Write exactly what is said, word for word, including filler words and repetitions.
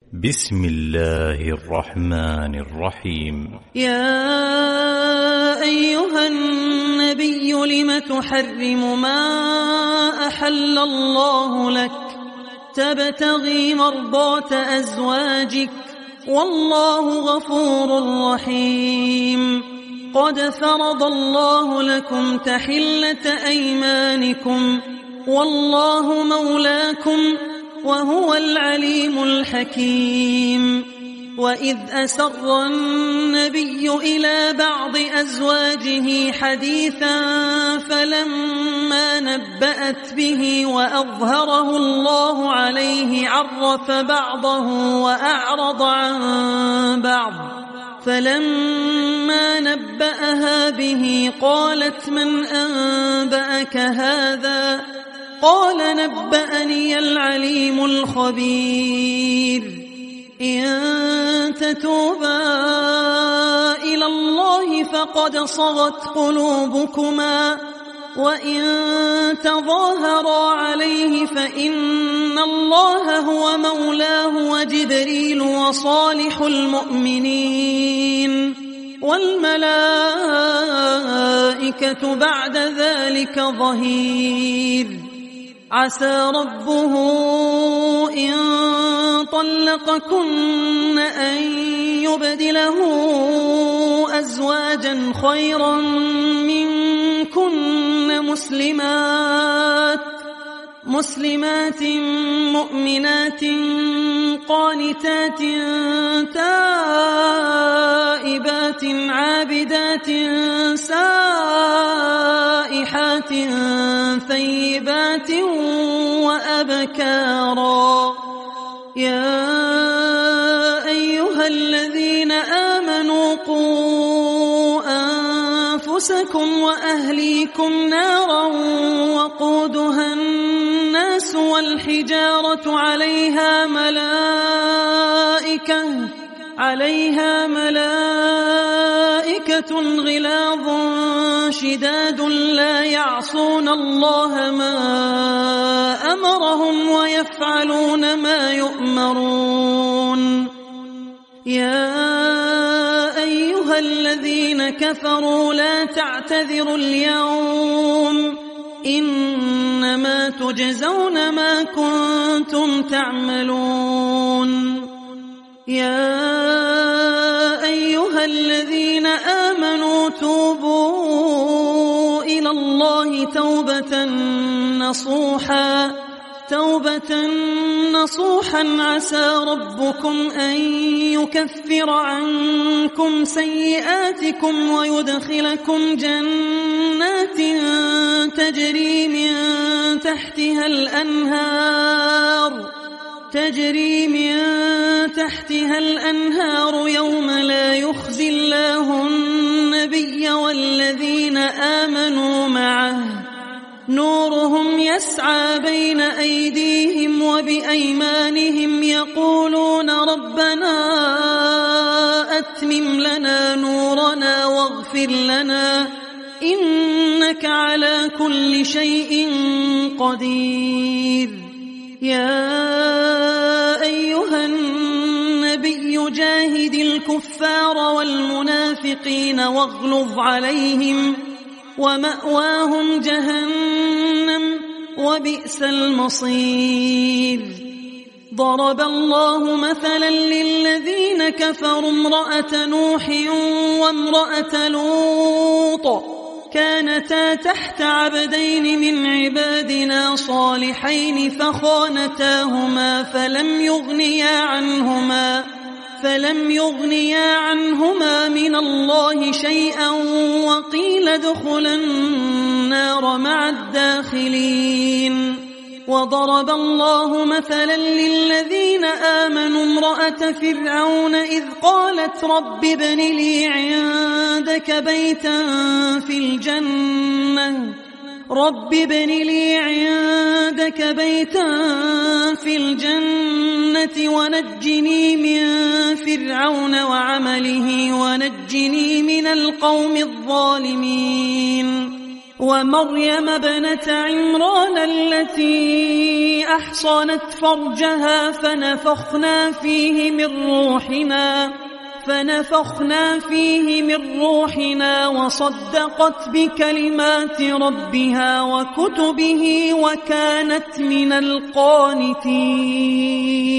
بسم الله الرحمن الرحيم. يا أيها النبي لم تحرم ما أحل الله لك تبتغي مرضات أزواجك والله غفور رحيم. قد فرض الله لكم تحلة أيمانكم والله مولاكم وهو العليم الحكيم. وإذ أسر النبي إلى بعض أزواجه حديثا فلما نبأت به وأظهره الله عليه عرف بعضه وأعرض عن بعض، فلما نبأها به قالت من أنبأك هذا؟ قال نبأني العليم الخبير. إن تتوبا إلى الله فقد صغت قلوبكما وإن تظاهرا عليه فإن الله هو مولاه وجبريل وصالح المؤمنين والملائكة بعد ذلك ظهير. عسى ربه إن طلقكن أن يبدله أزواجا خيرا منكن مسلمات مسلمات مؤمنات قانتات تائبات عابدات سائحات ثيبات وأبكارا. يا أيها الذين آمنوا قوا أنفسكم وأهليكم نارا وقودها الناس والحجارة عليها ملائكة عليها ملائكة غلاظ شداد لا يعصون الله ما أمرهم ويفعلون ما يؤمرون. يا أيها الذين كفروا لا تعتذروا اليوم إنما تجزون ما كنتم تعملون. يا أيها الذين آمنوا توبوا إلى الله توبة نصوحا توبة نصوحا عسى ربكم أن يكفر عنكم سيئاتكم ويدخلكم جنات تجري من تحتها الأنهار تجري من تحتها الأنهار يوم لا يخزي الله النبي والذين آمنوا معه نورهم يسعى بين أيديهم وبأيمانهم يقولون ربنا أتمم لنا نورنا واغفر لنا إنك على كل شيء قدير. يا أيها النبي جاهد الكفار والمنافقين واغلظ عليهم ومأواهم جهنم وبئس المصير. ضرب الله مثلا للذين كفروا امرأة نوح وامرأة لوط كانتا تحت عبدين من عبادنا صالحين فخانتاهما فلم يغنيا عنهما فلم يغنيا عنهما من الله شيئا وقيل ادخلا النار مع الداخلين. وضرب الله مثلا للذين آمنوا امرأة فرعون إذ قالت رب ابن لي عندك بيتا في الجنة رب ابن لي عندك بيتا في الجنة ونجني من فرعون وعمله ونجني من القوم الظالمين. ومريم ابنة عمران التي أحصنت فرجها فنفخنا فيه من روحنا فنفخنا فيه من روحنا وصدقت بكلمات ربها وكتبه وكانت من القانتين.